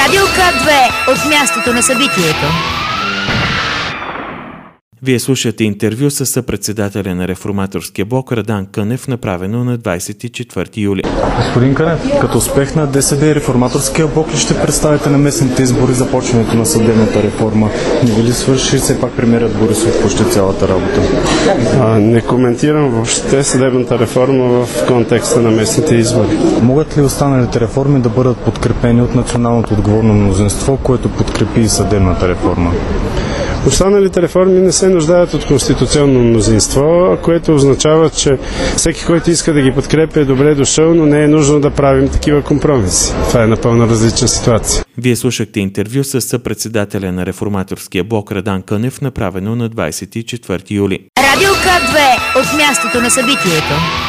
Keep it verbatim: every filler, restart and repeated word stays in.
Радио К две от мястото на събитието. Вие слушате интервю с съпредседателя на Реформаторския блок Радан Кънев, направено на двадесет и четвърти юли. Господин Кънев, като успех на ДСБ и Реформаторския блок ли ще представите на местните избори започването на съдебната реформа? Не ви ли свърши все пак премиерът Борисов почти цялата работа? А, не коментирам въобще съдебната реформа в контекста на местните избори. Могат ли останалите реформи да бъдат подкрепени от националното отговорно мнозинство, което подкрепи и съдебната реформа? Останалите реформи не се нуждаят от конституционно мнозинство, което означава, че всеки, който иска да ги подкрепи, е добре дошъл, но не е нужно да правим такива компромиси. Това е напълно различна ситуация. Вие слушахте интервю с съпредседателя на Реформаторския блок Радан Кънев, направено на двадесет и четвърти юли. Радио К две от мястото на събитието.